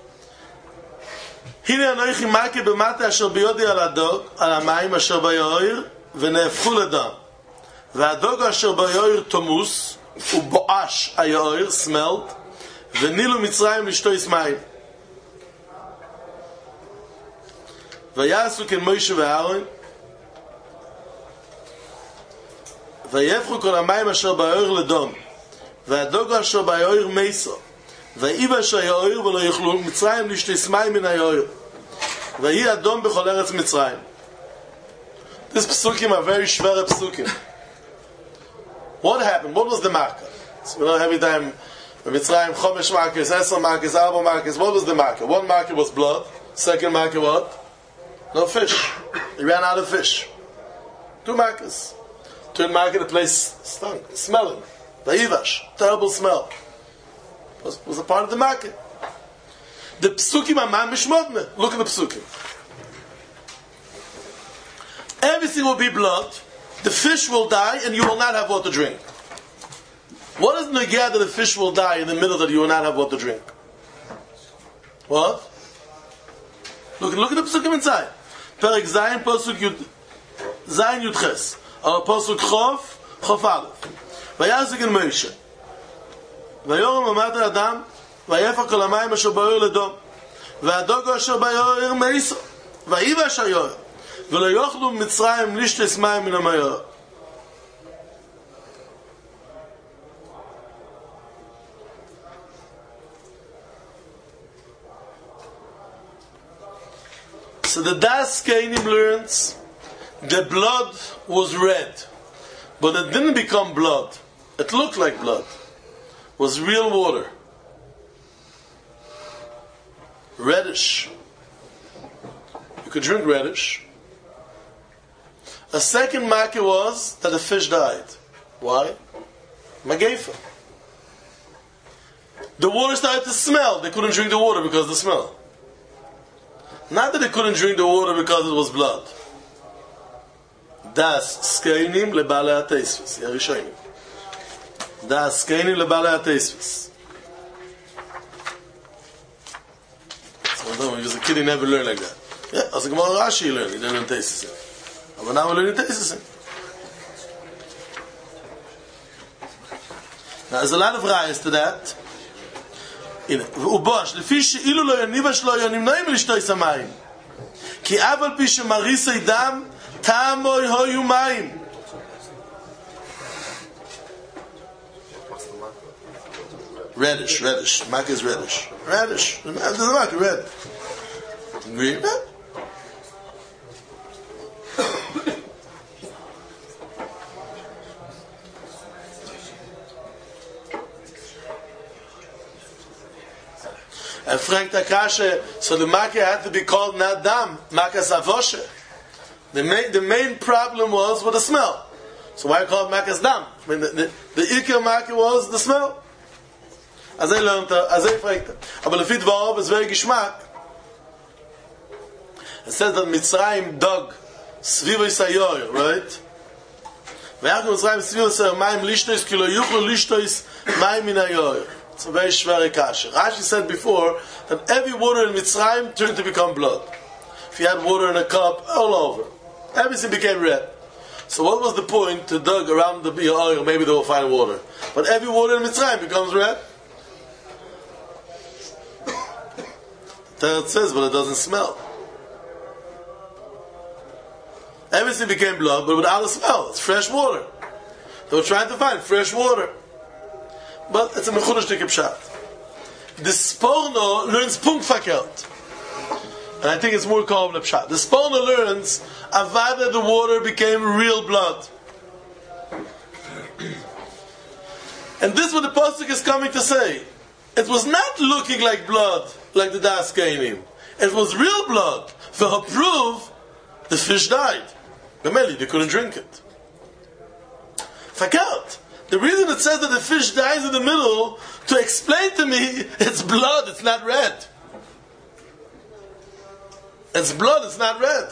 S1: הנה אנוכי מכה במטה אשר ביודי על הדוג, על המים אשר ביוער, ונהפכו לדם. והדוג אשר ביוער תמוס, ובואש היוער, smelled, ונילו מצרים לשתויס מים. ויעשו כן מוישה ואהרון, ויפחו כל המים אשר באויר לדום, והדוג אשר באויר מייסו, ויבש האויר ולא יאכלו, מצרים לשתיס מים מן האויר, ויהי אדום בכל ארץ מצרים. These psukim are very shvere psukim. What happened? What was the marker? So we know every time in Mitzrayim, Chomesh markers, Esor markers, Arba markers. What was the marker? One marker was blood. Second marker what? No fish. He ran out of fish. 2 markers. Third marker, the place stunk, smelling. Vayivash, terrible smell. Was a part of the marker. The psukim are mamish modne. Look at the psukim. Everything will be blood. The fish will die, and you will not have water to drink. What is the negah that the fish will die in the middle that you will not have water to drink? What? Look at the psukim inside. Perek Zayin, Pasuk Yud, Zayin Yud Ches. Or Pasuk Chof Aleph. Vayazik in Moshe. Vayoram Amad Adam, Vayefa Kol Hamayim Asher Ba'oir Ledom, V'Adog Asher Ba'oir Meiso, Vayivash Hayoir, V'lo Yochlu Mitzrayim Lishtes Mayim Min HaMayor. So the Das Keinim learns the blood was red, but it didn't become blood. It looked like blood. It was real water. Reddish. You could drink reddish. A second marker was that the fish died. Why? Magefa. The water started to smell. They couldn't drink the water because of the smell. Not that they couldn't drink the water because it was blood. Das skeinim lebale hateisvis. Yarishonim. Das skeinim lebale hateisvis. So when he was a kid, he never learned like that. Yeah, as a Gemara Rashi he learned. He didn't learn teisvis. But now we're learning teisvis. Now there's a lot of rayas to that. ובוש, לפי שאילו לא יניבש לא יונמנעים לשתויס המים כי אף על פי שמריסי דם טעמוי הויו מים. Reddish. Mac is reddish. Reddish. There's a mark, red. Green? And Frank Takashe, so the Makkah had to be called not Dam, Makkah Savoshe. The main problem was with the smell. So why call it Makkah's Dam? I mean, the Ikar Makkah was the smell. As I learned, as I Frank. But if it was very Gishmak, it says that Mitzrayim dug Sviva Isayor, right? Ve'achnu Mitzrayim Sviva Isayor, Mayim Lishtois, Kilo Yuchlu Lishtois, Mayim Min Hayor. It's a very shvere kasha. Rashi said before that every water in Mitzrayim turned to become blood. If you had water in a cup, all over, everything became red. So what was the point to dug around the oil? Maybe they will find water. But every water in Mitzrayim becomes red. There it says, but it doesn't smell. Everything became blood, but without a smell. It's fresh water. They were trying to find fresh water. But it's a mechudesh to pshat. The Sporno learns punkt verkehrt. And I think it's more called a pshat. The Sporno learns avada the water became real blood. And this is what the pasuk is coming to say. It was not looking like blood, like the Das Keinim. It was real blood. For her proof, the fish died. Gemeli, they couldn't drink it. Verkehrt. The reason it says that the fish dies in the middle, to explain to me, it's blood, it's not red. It's blood, it's not red.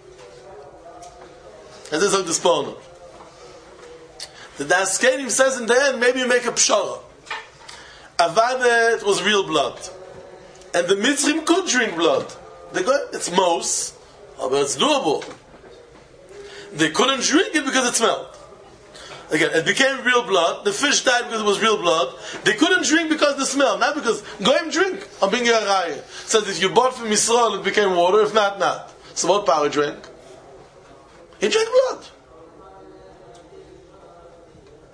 S1: And this is the Sporno. The Das Keinim says in the end, maybe you make a pshara. Avada, it was real blood. And the Mitzrim could drink blood. They go, it's mos, but it's doable. They couldn't drink it because it smelled. Again, it became real blood. The fish died because it was real blood. They couldn't drink because of the smell, not because. Go and drink. I'm being a raya. Says if you bought from Yisrael, it became water. If not, not. So what power drank? He drank blood.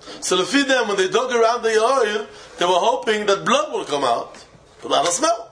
S1: So the feed them, when they dug around the oil, they were hoping that blood will come out, but not a smell.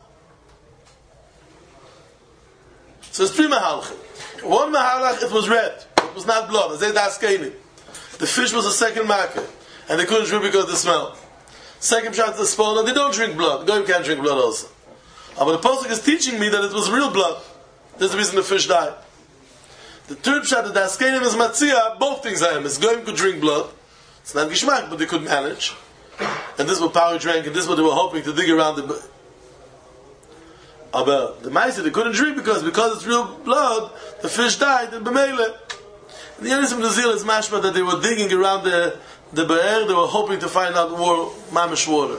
S1: So there's three mahalachim. One mahalach, it was red. It was not blood. The fish was a second marker, and they couldn't drink because of the smell. Second shot to the spawn, they don't drink blood. Goyim can't drink blood also. But the Pasuk is teaching me that it was real blood. That's the reason the fish died. The third shot, the Daskenim is Matzia, both things are him. It's Goyim could drink blood. It's not Gishmak, but they could manage. And this is what Paro drank, and this is what they were hoping to dig around the... But the Maisa, they couldn't drink because it's real blood, the fish died, and B'meile. And the Yenis of Nazil is mashma that they were digging around the Be'er, they were hoping to find out more mamish water.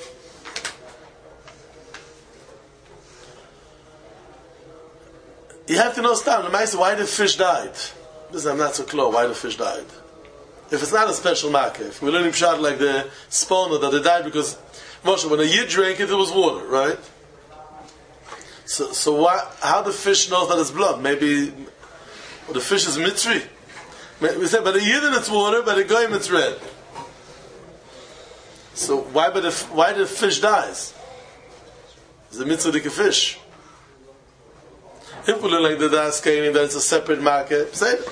S1: You have to know, Stam, the Maisa, why the fish died. This I'm not so clear, why the fish died. If it's not a special marker, if we're learning pshat like the spawner, that they died because, Moshe, when a Yid drank it, it was water, right? So why, how the fish knows that it's blood? Maybe the fish is mitzri. We said, but a Yidin it's water, but a Goyim it's red. So why the fish dies? It's a mitzvah fish. If we learn like the Das Kainim, that it's a separate market, say it.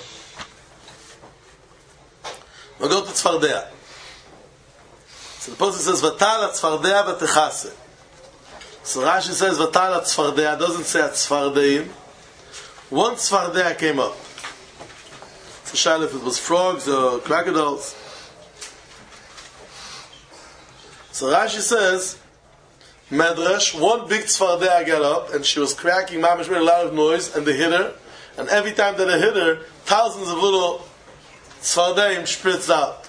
S1: We'll go to Tzfardea. So the Pasuk says, Vatal Tzfardea v'techase. So Rashi says, Vatal Tzfardea, doesn't say Tzfardeim. One Tzfardea came up. So Shail, if it was frogs or crocodiles. So Rashi says, Medrash, one big Tzfardea got up, and she was cracking, mamish made a lot of noise, and they hit her. And every time that they hit her, thousands of little Tzfardeim spritzed out.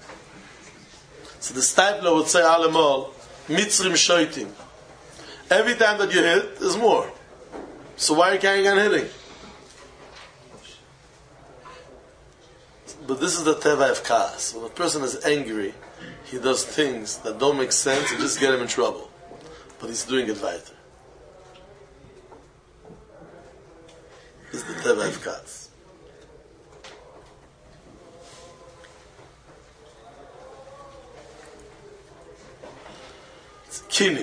S1: So the Stipler would say, Alemol, Mitzrim Shoitim. Every time that you hit, there's more. So why are you carrying on hitting? But this is the Teva of Kaas. When a person is angry, he does things that don't make sense and just get him in trouble. But he's doing it weiter. This is the Teva of Kaas. It's Kinim.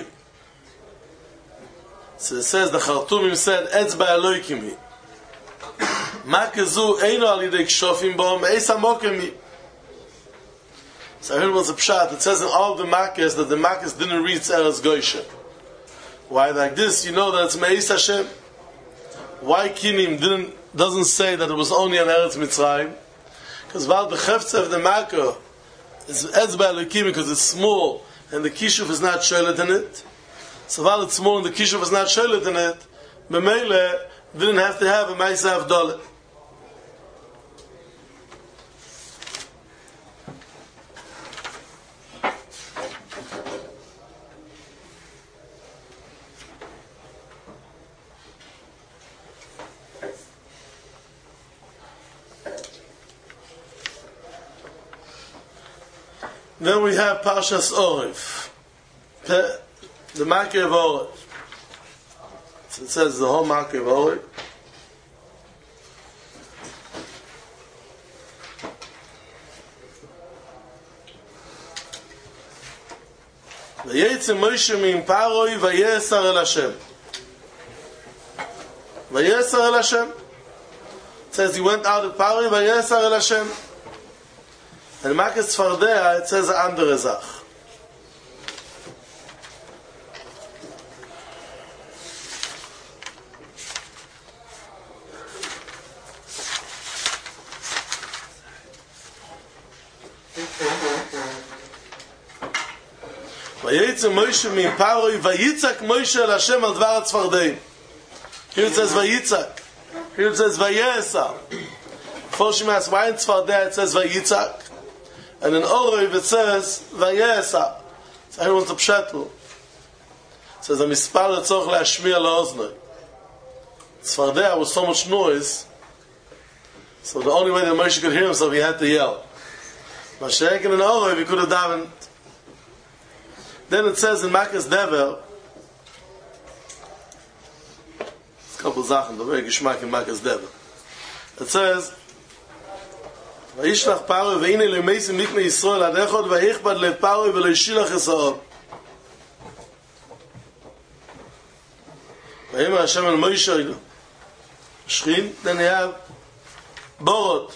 S1: So it says, the Khartoumim said, Etzba Eloikim hi. Makazu eino alidei kshofim bo, me'esa mokem hi. So I heard once a pshat, it says in all the Makkahs that the Makkahs didn't read Eretz Goshen. Why like this? You know that it's Me'es Hashem. Why Kinim doesn't say that it was only on Eretz Mitzrayim? Because while the Cheftzeh of the Makkah is Etzba Eloikim because it's small and the Kishuf is not sholet in it. So while it's small and the Kishuf is not sholet in it, B'meile didn't have to have a Ma'isa Avdolah. Then we have Parshas Orif, the Makkah of Orif. So it says the whole Makkah of Orif. ויצא מוישה מן פרוי ויסר אל השם. ויסר אל השם. It says he went out of Paroi ויסר אל השם. And Makkah's Tzfardea, it says a andere Sach. ויצא מוישה מן פרוי ויצעק מוישה אל השם על דבר הצפרדעים. Here it says ויצעק. Here it says ויסר. Before she asks why in Tzfardea it says ויצעק. And in Orif it says Vayesa. So everyone's a pshatul. It says a mispal letzorch leashmiya leoznoi. Tzfardea was so much noise, so the only way that Moshe could hear himself, he had to yell. Mashiach in Orif he could have davened. Then it says in Makkah's Dever, it's a couple of Sachen, the very Gishmak in Makkah's Dever. It says וישלח פרעה והנה למייסים מקנה ישראל עד אחד ויכבד לב פרעה ולא ישילח ישראל. ויאמר השם אל מוישה שכין, then you have בורות.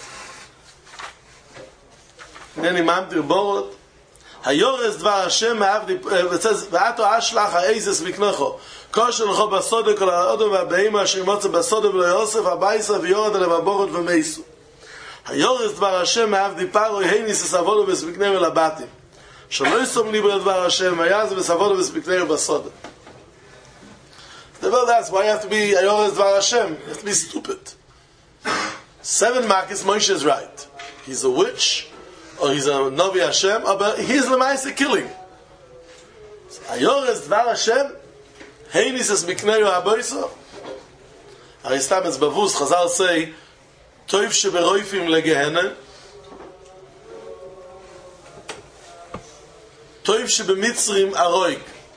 S1: then he mamtir בורות. היורס דבר השם מעבדי, ועתו אשלח האיזס מקנכו. כושר לכו בסודה כל האודו והבהמה אשר ימוצא בסודה ולא יוסף הבייסה ויורד עליו הבורות ומייסו. היורס דבר השם מעבדי פרעה הניס וסבודו וספקנר ולבטים. שלא יסום ליבר דבר השם ויעז וסבודו וספקנר בסודה. Well, that's why you have to be Ayoras Dvar Hashem. You have to be stupid. 7 Makis, Moshe is right. He's a witch, or he's a Novi Hashem, but he's Lemaisa killing. Ayoras Dvar Hashem, Heinis es Mikneyo Haboiso. Aristam es Bavus, Chazal say, Toiv sheberoifim legehene, Toiv shebemitzrim aroig.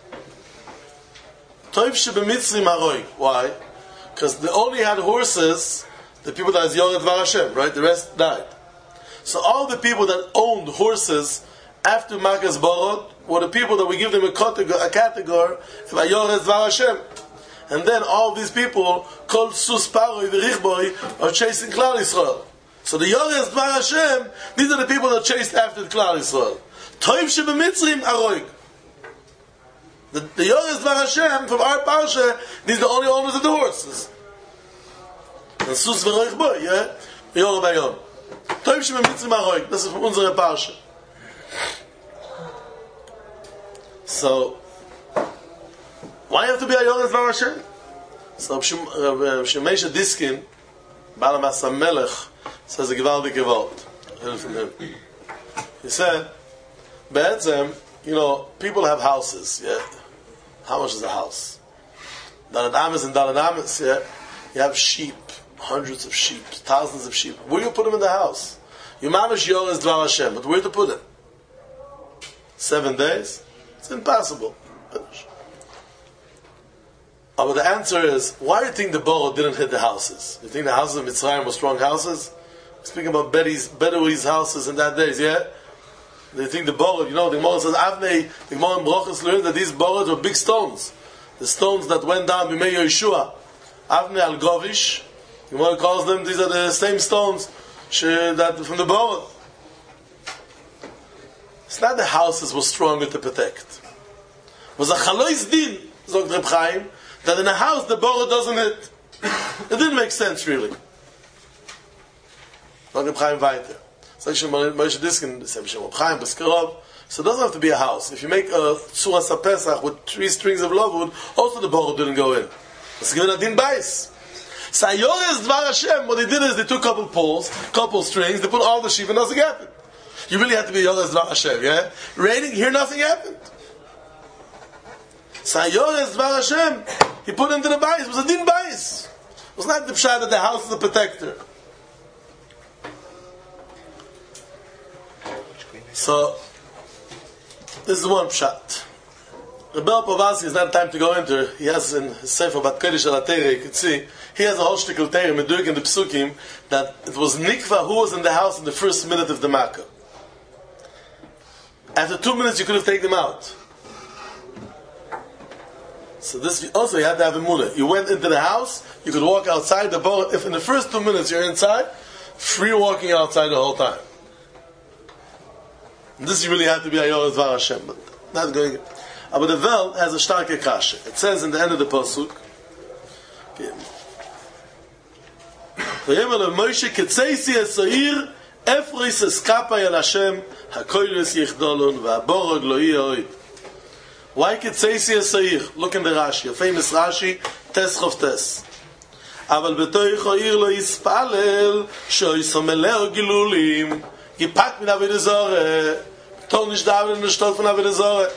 S1: Why? Because they only had horses, the people that is Yored Dvar Hashem, right? The rest died. So all the people that owned horses after Makas Borot were the people that we give them a category of Yored Dvar Hashem. And then all these people called Sus Paroi V'Richboi are chasing Klal Yisrael. So the Yored Dvar Hashem, these are the people that chased after the Klal Yisrael. Toiv shebemitzrim aroig. The Yored Dvar Hashem from our parsha, these are the only owners of the horses. And Sus v'Roich Boy, yeah? Yored Bayom. Toiv shebemitzrim aroig. This is from unsere parsha. So, why have to be a Yored Dvar Hashem? So, Shemesha Diskin, Baal HaMasa Melech, says a gewaldige Gewalt. He said, Be'etzem, people have houses, yeah? How much is a house? Dalet Ames and Dalet Ames, yeah? You have sheep, hundreds of sheep, thousands of sheep. Where do you put them in the house? You mamish Yored Dvar Hashem, but where to put them? 7 days? It's impossible. Finish. But the answer is, why do you think the Borot didn't hit the houses? You think the houses of Mitzrayim were strong houses? Speaking about Bedui's houses in that days, yeah? They think the Borot, the Gemara says, Avnei, the Gemara in Brochus learned that these Borot were big stones. The stones that went down B'mei Yeshua. Avnei al-Govish, the Gemara calls them, these are the same stones that from the Borot. It's not the houses were stronger to protect. It was a Chalois Din, Zog Reb Chaim, that in a house the Borot doesn't hit. It didn't make sense really. Zog Reb Chaim weiter. So it doesn't have to be a house. If you make a Tzuras HaPesach with 3 strings of lovewood, also the Borot didn't go in. It's given a din bais. So Yored Dvar Hashem, what they did is they took a couple poles, couple strings, they put all the sheep and nothing happened. You really have to be Yored Dvar Hashem, yeah? Raining, here nothing happened. So Yored Dvar Hashem, he put into the bais, it was a din bais. It was not the pshat that the house is a protector. So, this is one pshat. Rebbe Povasi is not time to go into. He has in his Sefer Bat Kodesh Al HaTeirah, you can see, he has a whole shtickle Teirah, Medurg in the Psukim, that it was Nikva who was in the house in the first minute of the Makkah. After 2 minutes you could have taken them out. So this also you had to have emunah. You went into the house, you could walk outside the boat. If in the first 2 minutes you're inside, free walking outside the whole time. And this you really have to be a Yored Dvar Hashem, but not going. But the Welt has a starke kasha. It says in the end of the pasuk, "V'yemer leMoshe ketzeisi esoir efris eskapa el Hashem hakoyles yichdolun v'aborog lo yihoid." Why ketzeisi esoir? Look in the Rashi, a famous Rashi, Tes Chof Tes. אבל בתוך העיר לא יספלל שאיסו מלאו גילולים gepackt mit Avodah Zorah, told nicht da in der Stadt von Avodah Zorah.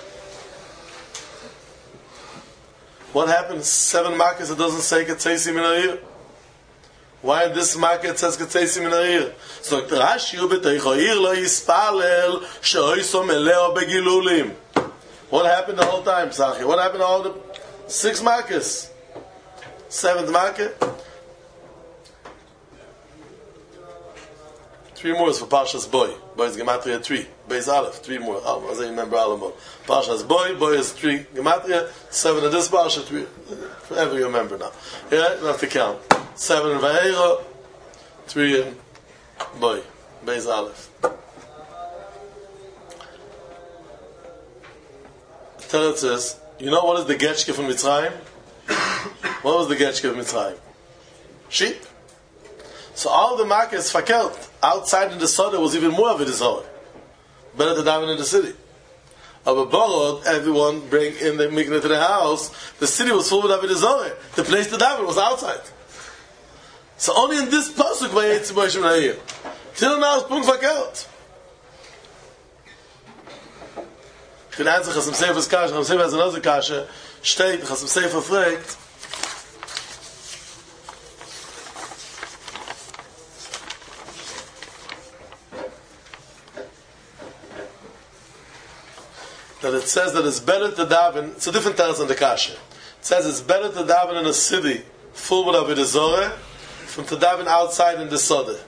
S1: What happens? 7 markets it doesn't say Ketzeisi min ha'ir. Why in this market it says Ketzeisi min ha'ir? So Rashi ubetoich ha'ir lo yispalel she'oiso meleo begilulim. What happened the whole time, Sachi? What happened to all the 6 markets? 7th market? 3 more is for Parshas Boy. Boy is Gematria 3. Beis Aleph, 3 more. As I remember Alamon. Parshas Boy, Boy is 3 Gematria, 7 in this Parsha, 3. Forever you remember now. Yeah, you don't have to count. 7 in Vayera, 3 in Boy. Beis Aleph. Tell it says, you know what is the Getchke from Mitzrayim? What was the Getchke of Mitzrayim? Sheep. So all the markets fakelt outside in the Soda was even more of it is hard. Better to daven in the city. But borrowed, everyone bring in the mikveh to the house. The city was full with Avodah. The place to daven was outside. So only in this pasuk by Yetzi Moshe Menahir. Till now it's punkt fakelt. Ich will einzig, Chasam Sefer ist Kasche, Chasam Sefer ist another Kasche, steht, Chasam Sefer fragt, that it says that it's better to daven, it's a different teretz than the Kasche. It says it's better to daven in a city full with Avodah Zorah from to daven outside in the Sodeh.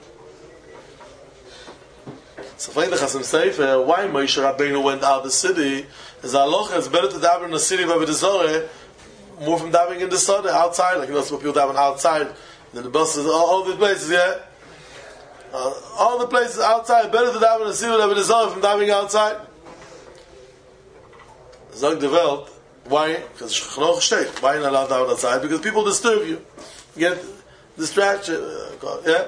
S1: So find the Chasam Sefer, why Moshe Rabbeinu went out of the city, is halacha, it's better to daven in the city of Avodah Zorah, more from davening in the Sodeh, outside, like some people daven outside, then the buses, all the places, yeah? All the places outside, better to daven in the city of Avodah Zorah from davening outside. Zog the Welt, why? Because Shechanoch steht, why not allowed to daven outside? Because people disturb you. You get distraction, yeah?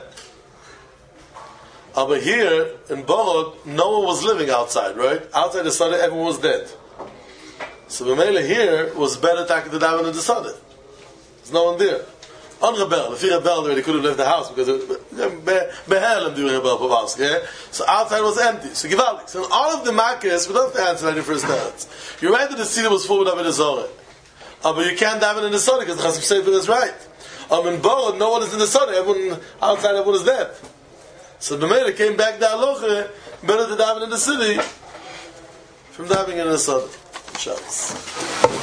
S1: But here in Borod, no one was living outside, right? Outside the Sodeh, everyone was dead. So B'meila here was better to daven in the Sodeh. There's no one there. On Rebel, if he rebelled, they could have left the house because Behelem during Rebel Pavavsk, yeah? So outside was empty. So Givaldik. So in all of the Makkahs, we don't have to answer any first teretz. You're right that the city was full with Avodah Zorah. But you can't daven in the Sodeh because the Chasam Sefer is right. In Borod, no one is in the Sodeh. Everyone outside, everyone is dead. So the Meir came back to halacha, better to daven in the city from davening in the Sodeh. Shabbos.